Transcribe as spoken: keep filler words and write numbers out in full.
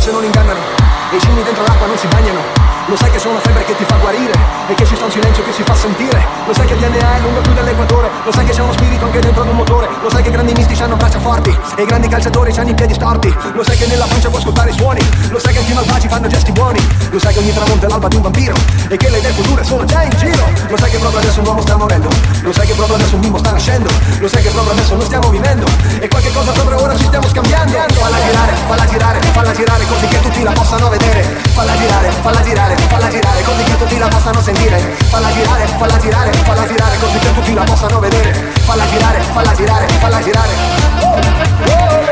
forse non ingannano, e i cigni dentro l'acqua non si bagnano. Lo sai che sono una febbre che ti fa guarire, e che ci sta un silenzio che si fa sentire. Lo sai che il D N A è lungo più dell'equatore. Lo sai che c'è uno spirito anche dentro ad un motore. Lo sai che i grandi mistici hanno braccia forti, e i grandi calciatori hanno i piedi storti. Lo sai che nella pancia puoi ascoltare i suoni. Lo sai che anche i malvagi fanno gesti buoni. Lo sai che ogni tramonto è l'alba di un vampiro, e che le idee future sono già in giro. Lo sai che proprio adesso un uomo sta morendo. Lo sai che proprio adesso un bimbo sta nascendo. Lo sai che proprio adesso non stiamo vivendo, e qualche cosa proprio ora ci stiamo scambiando. Falla girare, falla girare, falla girare, così che tutti la possano vedere. Falla girare, falla girare, falla girare, così che tutti la possano sentire. Falla girare, falla girare,